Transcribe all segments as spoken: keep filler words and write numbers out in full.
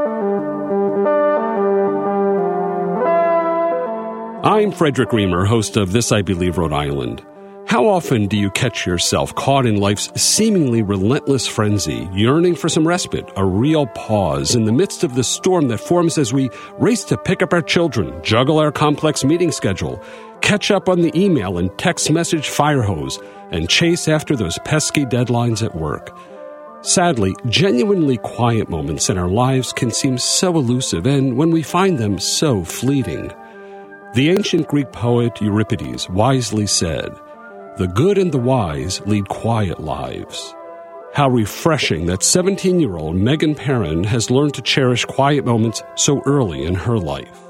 I'm Frederick Reamer, host of This I Believe Rhode Island. How often do you catch yourself caught in life's seemingly relentless frenzy, yearning for some respite, a real pause in the midst of the storm that forms as we race to pick up our children, juggle our complex meeting schedule, catch up on the email and text message fire hose, and chase after those pesky deadlines at work? Sadly, genuinely quiet moments in our lives can seem so elusive and, when we find them, so fleeting. The ancient Greek poet Euripides wisely said, "The good and the wise lead quiet lives." How refreshing that seventeen-year-old Megan Perrin has learned to cherish quiet moments so early in her life.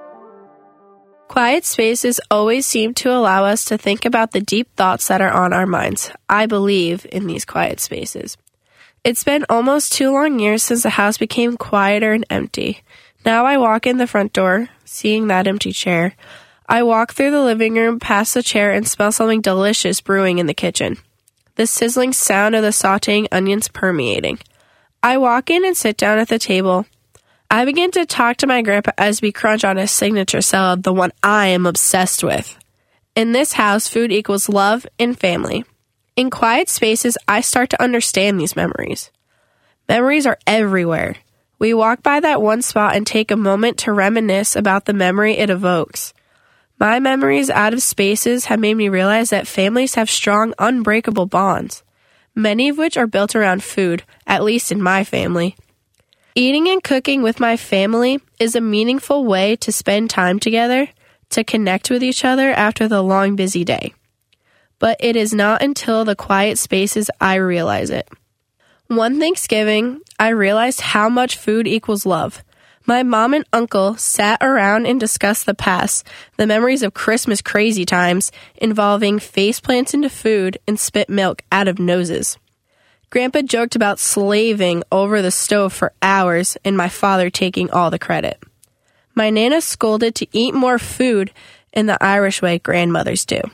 Quiet spaces always seem to allow us to think about the deep thoughts that are on our minds. I believe in these quiet spaces. It's been almost two long years since the house became quieter and empty. Now I walk in the front door, seeing that empty chair. I walk through the living room, past the chair, and smell something delicious brewing in the kitchen. The sizzling sound of the sautéing onions permeating. I walk in and sit down at the table. I begin to talk to my grandpa as we crunch on his signature salad, the one I am obsessed with. In this house, food equals love and family. In quiet spaces, I start to understand these memories. Memories are everywhere. We walk by that one spot and take a moment to reminisce about the memory it evokes. My memories out of spaces have made me realize that families have strong, unbreakable bonds, many of which are built around food, at least in my family. Eating and cooking with my family is a meaningful way to spend time together, to connect with each other after the long, busy day. But it is not until the quiet spaces I realize it. One Thanksgiving, I realized how much food equals love. My mom and uncle sat around and discussed the past, the memories of Christmas crazy times involving faceplants into food and spit milk out of noses. Grandpa joked about slaving over the stove for hours and my father taking all the credit. My Nana scolded to eat more food in the Irish way grandmothers do.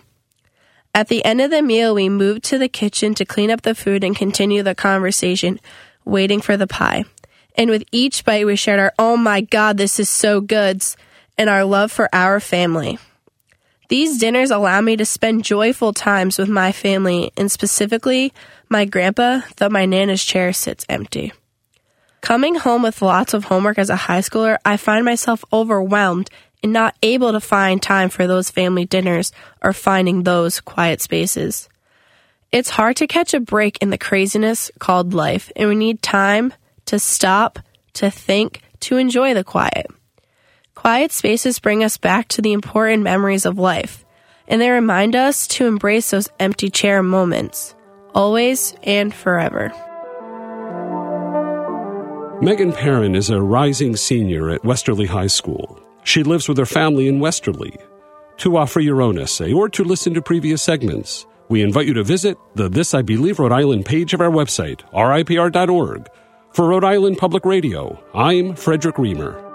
At the end of the meal, we moved to the kitchen to clean up the food and continue the conversation, waiting for the pie. And with each bite, we shared our, "Oh my God, this is so good," and our love for our family. These dinners allow me to spend joyful times with my family, and specifically my grandpa, though my Nana's chair sits empty. Coming home with lots of homework as a high schooler, I find myself overwhelmed and not able to find time for those family dinners or finding those quiet spaces. It's hard to catch a break in the craziness called life, and we need time to stop, to think, to enjoy the quiet. Quiet spaces bring us back to the important memories of life, and they remind us to embrace those empty chair moments, always and forever. Megan Perrin is a rising senior at Westerly High School. She lives with her family in Westerly. To offer your own essay or to listen to previous segments, we invite you to visit the This I Believe Rhode Island page of our website, R I P R dot org. For Rhode Island Public Radio, I'm Frederick Reamer.